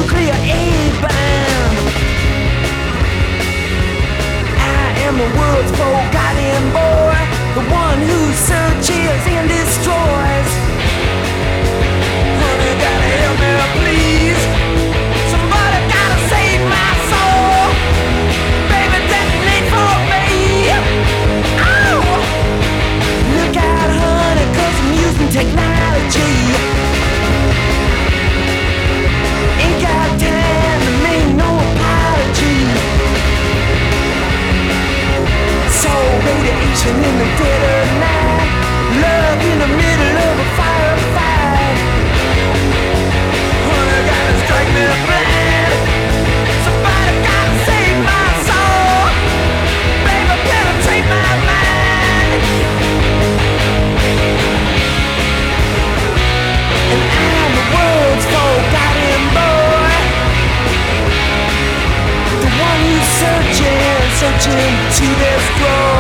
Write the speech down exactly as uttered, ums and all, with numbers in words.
nuclear A-bomb. I am the world's forgotten boy, the one who searches and destroys. Honey, gotta help me, please. Somebody gotta save my soul. Baby, detonate for me. Oh! Look out, honey, 'cause I'm using technology. Ain't got time to make no apology. So radiation in the dead of night, love in the middle of a firefight. Honey, gotta strike me blind. Somebody gotta save my soul. Baby, penetrate my mind. And I'm the world's forgotten boy, the one who's searching, searching to destroy.